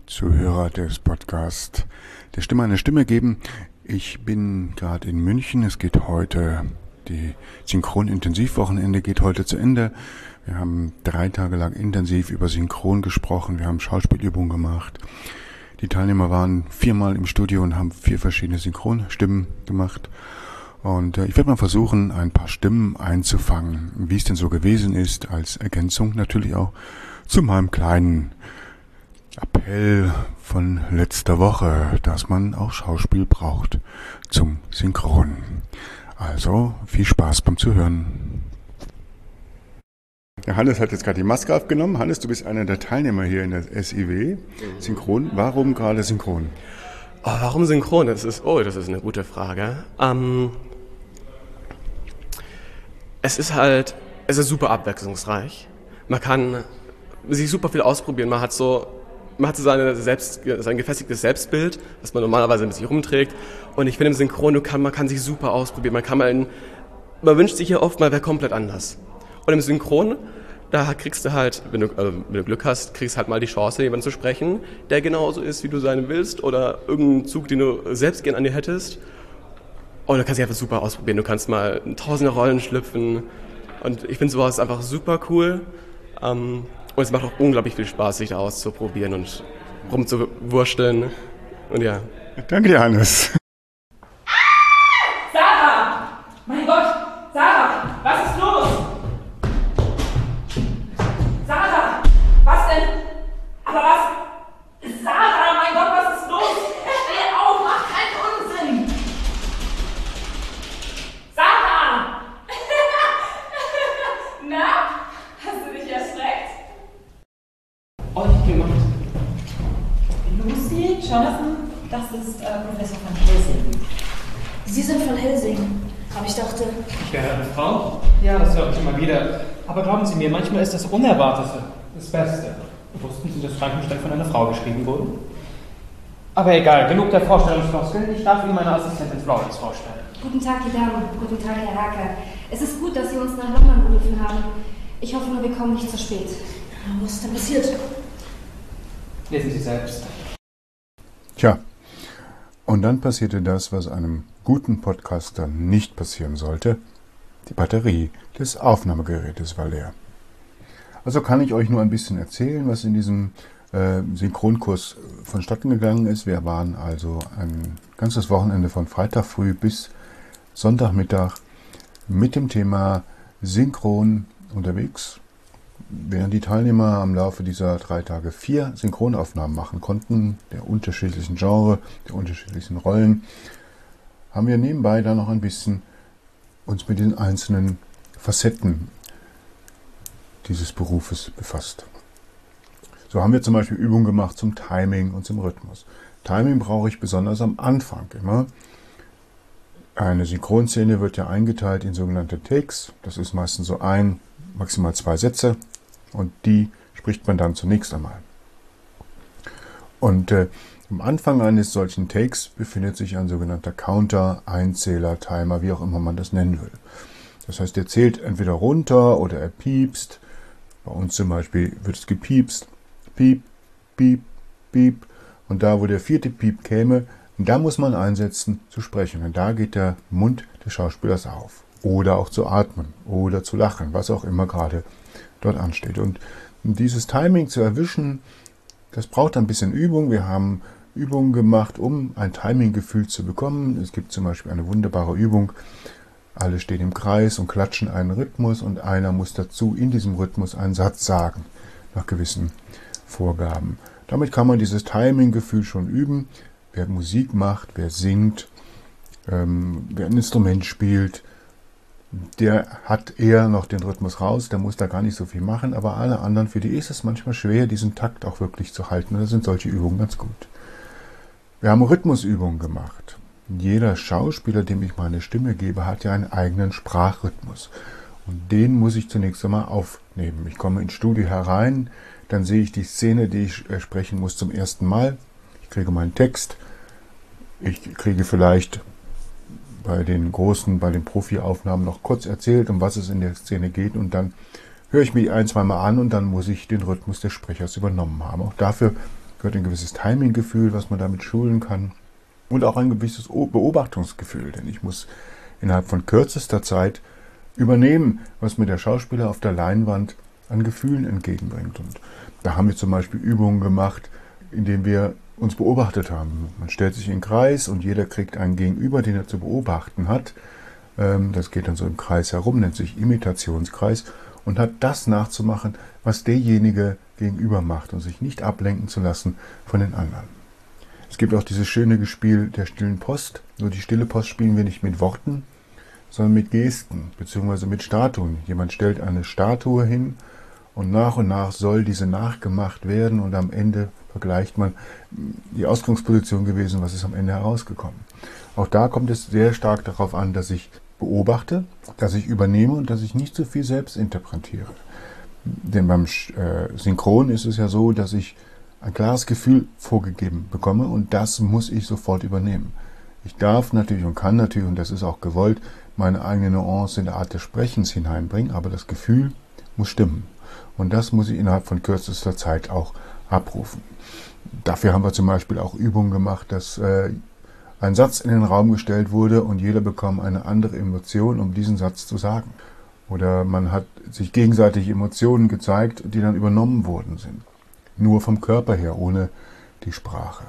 Zuhörer des Podcasts der Stimme eine Stimme geben. Ich bin gerade in München. Es geht heute, die Synchron-Intensivwochenende geht heute zu Ende. Wir haben 3 Tage lang intensiv über Synchron gesprochen. Wir haben Schauspielübungen gemacht. Die Teilnehmer waren 4-mal im Studio und haben 4 verschiedene Synchronstimmen gemacht. Und ich werde mal versuchen, ein paar Stimmen einzufangen, wie es denn so gewesen ist, als Ergänzung natürlich auch zu meinem kleinen Appell von letzter Woche, dass man auch Schauspiel braucht zum Synchron. Also viel Spaß beim Zuhören. Ja, Hannes hat jetzt gerade die Maske abgenommen. Hannes, du bist einer der Teilnehmer hier in der SIW. Synchron. Warum gerade Synchron? Oh, warum Synchron? Das ist eine gute Frage. Es ist super abwechslungsreich. Man kann sich super viel ausprobieren. Man hat so sein gefestigtes Selbstbild, das man normalerweise mit sich rumträgt. Und ich finde im Synchron, man kann sich super ausprobieren. Man wünscht sich ja oft mal, wäre komplett anders. Und im Synchron, da kriegst du halt, wenn du Glück hast, kriegst halt mal die Chance, jemanden zu sprechen, der genauso ist, wie du sein willst, oder irgendeinen Zug, den du selbst gern an dir hättest. Und du kannst dich einfach super ausprobieren. Du kannst mal in tausende Rollen schlüpfen. Und ich finde sowas einfach super cool. Und es macht auch unglaublich viel Spaß, sich da auszuprobieren und rumzuwursteln. Und ja. Danke dir, Hannes. Sarah! Mein Gott! Sarah! Was ist los? Sarah! Was denn? Aber was? Sarah! Mein Gott, was ist los? Steh auf! Mach keinen Unsinn! Sarah! Na? Hast du dich erschreckt? Oh, ich bin gemacht. Lucy, Jonathan, das ist Professor von Helsing. Sie sind von Helsing, aber ich dachte... Der Herr und Frau? Ja, das höre ich immer wieder. Aber glauben Sie mir, manchmal ist das Unerwartete das Beste. Wussten Sie, dass Frankenstein von einer Frau geschrieben wurde? Aber egal, genug der Vorstellungsfloskeln. Ich darf Ihnen meine Assistentin Florence vorstellen. Guten Tag, die Damen. Guten Tag, Herr Hacker. Es ist gut, dass Sie uns nach London gerufen haben. Ich hoffe nur, wir kommen nicht zu spät. Was ist denn passiert? Lesen Sie selbst. Tja, und dann passierte das, was einem guten Podcaster nicht passieren sollte. Die Batterie des Aufnahmegerätes war leer. Also kann ich euch nur ein bisschen erzählen, was in diesem Synchronkurs vonstatten gegangen ist. Wir waren also ein ganzes Wochenende von Freitag früh bis Sonntagmittag mit dem Thema Synchron unterwegs. Während die Teilnehmer am Laufe dieser 3 Tage 4 Synchronaufnahmen machen konnten, der unterschiedlichen Genre, der unterschiedlichen Rollen, haben wir nebenbei dann noch ein bisschen uns mit den einzelnen Facetten dieses Berufes befasst. So haben wir zum Beispiel Übungen gemacht zum Timing und zum Rhythmus. Timing brauche ich besonders am Anfang immer. Eine Synchronszene wird ja eingeteilt in sogenannte Takes. Das ist meistens so maximal 2 Sätze und die spricht man dann zunächst einmal. Und am Anfang eines solchen Takes befindet sich ein sogenannter Counter, Einzähler, Timer, wie auch immer man das nennen will. Das heißt, er zählt entweder runter oder er piepst. Bei uns zum Beispiel wird es gepiepst. Piep, piep, piep. Und da, wo der 4. Piep käme, da muss man einsetzen zu sprechen. Und da geht der Mund des Schauspielers auf. Oder auch zu atmen oder zu lachen, was auch immer gerade dort ansteht. Und dieses Timing zu erwischen, das braucht ein bisschen Übung. Wir haben Übungen gemacht, um ein Timing-Gefühl zu bekommen. Es gibt zum Beispiel eine wunderbare Übung. Alle stehen im Kreis und klatschen einen Rhythmus und einer muss dazu in diesem Rhythmus einen Satz sagen, nach gewissen Vorgaben. Damit kann man dieses Timing-Gefühl schon üben. Wer Musik macht, wer singt, wer ein Instrument spielt, der hat eher noch den Rhythmus raus, der muss da gar nicht so viel machen, aber alle anderen, für die ist es manchmal schwer, diesen Takt auch wirklich zu halten. Und da sind solche Übungen ganz gut. Wir haben Rhythmusübungen gemacht. Jeder Schauspieler, dem ich meine Stimme gebe, hat ja einen eigenen Sprachrhythmus. Und den muss ich zunächst einmal aufnehmen. Ich komme ins Studio herein, dann sehe ich die Szene, die ich sprechen muss zum ersten Mal. Ich kriege meinen Text. Ich kriege vielleicht bei den Profi-Aufnahmen noch kurz erzählt, um was es in der Szene geht. Und dann höre ich mich 1-2 Mal an und dann muss ich den Rhythmus des Sprechers übernommen haben. Auch dafür gehört ein gewisses Timinggefühl, was man damit schulen kann. Und auch ein gewisses Beobachtungsgefühl, denn ich muss innerhalb von kürzester Zeit übernehmen, was mir der Schauspieler auf der Leinwand an Gefühlen entgegenbringt. Und da haben wir zum Beispiel Übungen gemacht, indem wir uns beobachtet haben. Man stellt sich in den Kreis und jeder kriegt einen Gegenüber, den er zu beobachten hat. Das geht dann so im Kreis herum, nennt sich Imitationskreis und hat das nachzumachen, was derjenige gegenüber macht und sich nicht ablenken zu lassen von den anderen. Es gibt auch dieses schöne Spiel der stillen Post. Nur die stille Post spielen wir nicht mit Worten, sondern mit Gesten bzw. mit Statuen. Jemand stellt eine Statue hin und nach soll diese nachgemacht werden und am Ende vergleicht man die Ausgangsposition gewesen, was ist am Ende herausgekommen. Auch da kommt es sehr stark darauf an, dass ich beobachte, dass ich übernehme und dass ich nicht zu viel selbst interpretiere. Denn beim Synchron ist es ja so, dass ich ein klares Gefühl vorgegeben bekomme und das muss ich sofort übernehmen. Ich darf natürlich und kann natürlich, und das ist auch gewollt, meine eigene Nuance in der Art des Sprechens hineinbringen, aber das Gefühl muss stimmen. Und das muss ich innerhalb von kürzester Zeit auch abrufen. Dafür haben wir zum Beispiel auch Übungen gemacht, dass ein Satz in den Raum gestellt wurde und jeder bekommt eine andere Emotion, um diesen Satz zu sagen. Oder man hat sich gegenseitig Emotionen gezeigt, die dann übernommen worden sind. Nur vom Körper her, ohne die Sprache.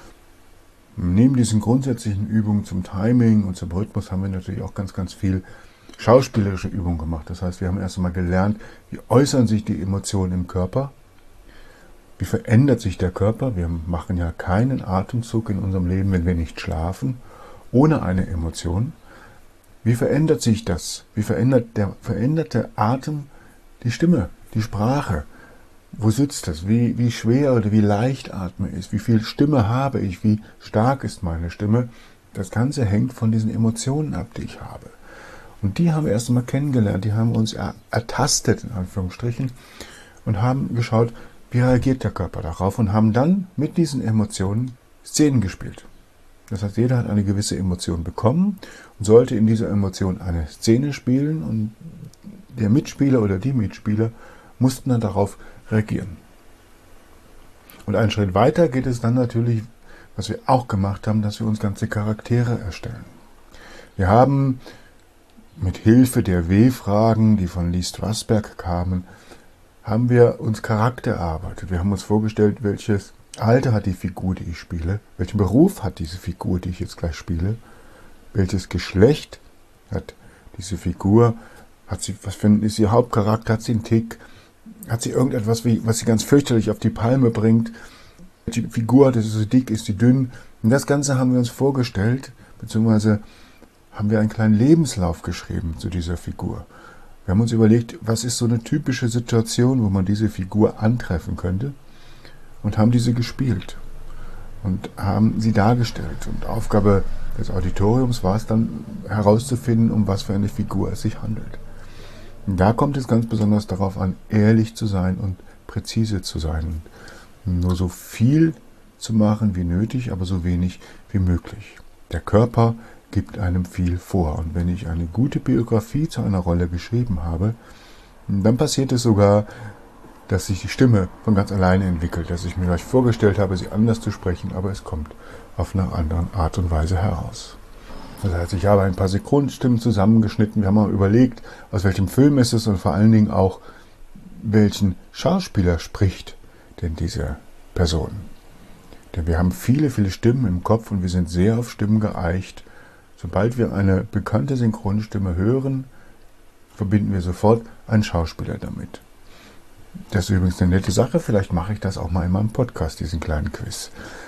Neben diesen grundsätzlichen Übungen zum Timing und zum Rhythmus haben wir natürlich auch ganz, ganz viel schauspielerische Übungen gemacht. Das heißt, wir haben erst einmal gelernt, wie äußern sich die Emotionen im Körper, wie verändert sich der Körper. Wir machen ja keinen Atemzug in unserem Leben, wenn wir nicht schlafen, ohne eine Emotion. Wie verändert sich das? Wie verändert der veränderte Atem die Stimme, die Sprache? Wo sitzt das? Wie schwer oder wie leicht atme ich? Wie viel Stimme habe ich? Wie stark ist meine Stimme? Das Ganze hängt von diesen Emotionen ab, die ich habe. Und die haben wir erst einmal kennengelernt. Die haben uns ertastet, in Anführungsstrichen, und haben geschaut, wie reagiert der Körper darauf und haben dann mit diesen Emotionen Szenen gespielt. Das heißt, jeder hat eine gewisse Emotion bekommen und sollte in dieser Emotion eine Szene spielen und der Mitspieler oder die Mitspieler mussten dann darauf reagieren. Und einen Schritt weiter geht es dann natürlich, was wir auch gemacht haben, dass wir uns ganze Charaktere erstellen. Wir haben mit Hilfe der W-Fragen, die von Lee Strasberg kamen, haben wir uns Charakter erarbeitet. Wir haben uns vorgestellt, welches Alter hat die Figur, die ich spiele, welchen Beruf hat diese Figur, die ich jetzt gleich spiele, welches Geschlecht hat diese Figur, ist ihr Hauptcharakter, hat sie einen Tick, hat sie irgendetwas, was sie ganz fürchterlich auf die Palme bringt, die Figur, ist sie dick, ist sie dünn, und das Ganze haben wir uns vorgestellt, beziehungsweise haben wir einen kleinen Lebenslauf geschrieben zu dieser Figur. Wir haben uns überlegt, was ist so eine typische Situation, wo man diese Figur antreffen könnte, und haben diese gespielt und haben sie dargestellt. Und Aufgabe des Auditoriums war es dann herauszufinden, um was für eine Figur es sich handelt. Und da kommt es ganz besonders darauf an, ehrlich zu sein und präzise zu sein. Nur so viel zu machen wie nötig, aber so wenig wie möglich. Der Körper gibt einem viel vor. Und wenn ich eine gute Biografie zu einer Rolle geschrieben habe, dann passiert es sogar, dass sich die Stimme von ganz alleine entwickelt, dass ich mir gleich vorgestellt habe, sie anders zu sprechen, aber es kommt auf eine andere Art und Weise heraus. Das heißt, ich habe ein paar Synchronstimmen zusammengeschnitten, wir haben mal überlegt, aus welchem Film ist es und vor allen Dingen auch, welchen Schauspieler spricht denn diese Person. Denn wir haben viele, viele Stimmen im Kopf und wir sind sehr auf Stimmen geeicht. Sobald wir eine bekannte Synchronstimme hören, verbinden wir sofort einen Schauspieler damit. Das ist übrigens eine nette Sache, vielleicht mache ich das auch mal in meinem Podcast, diesen kleinen Quiz.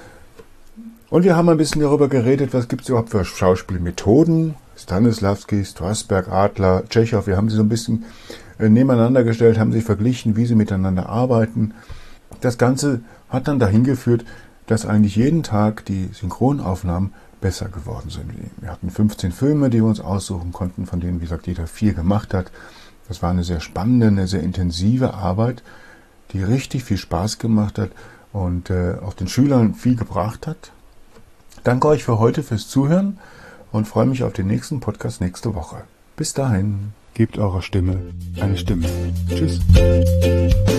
Und wir haben ein bisschen darüber geredet, was gibt es überhaupt für Schauspielmethoden. Stanislavski, Strasberg, Adler, Tschechow, wir haben sie so ein bisschen nebeneinander gestellt, haben sie verglichen, wie sie miteinander arbeiten. Das Ganze hat dann dahin geführt, dass eigentlich jeden Tag die Synchronaufnahmen besser geworden sind. Wir hatten 15 Filme, die wir uns aussuchen konnten, von denen, wie gesagt, jeder 4 gemacht hat. Das war eine sehr spannende, eine sehr intensive Arbeit, die richtig viel Spaß gemacht hat und auch den Schülern viel gebracht hat. Danke euch für heute fürs Zuhören und freue mich auf den nächsten Podcast nächste Woche. Bis dahin, gebt eurer Stimme eine Stimme. Tschüss.